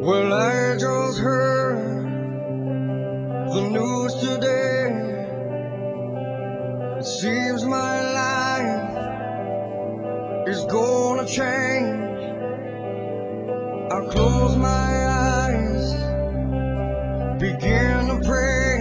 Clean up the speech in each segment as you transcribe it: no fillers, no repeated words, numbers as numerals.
Well, I just heard the news today. It seems my life is gonna change. I close my eyes, begin to pray,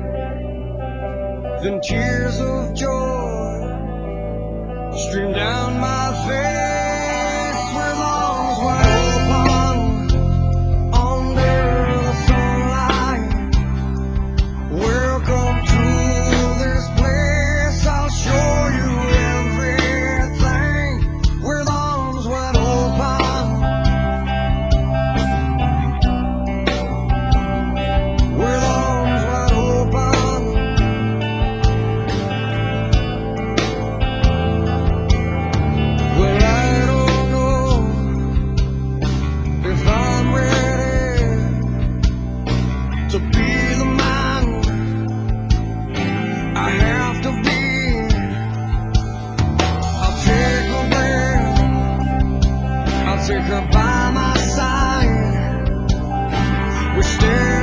then tears of joy stream down my face with arms wide open under the sunlight. Welcome to this place, I'll show you everything with arms wide open. With arms wide open. Well, I don't know if I'm ready to be the man I have to be. I'll take a breath, I'll take her by my side. We're staring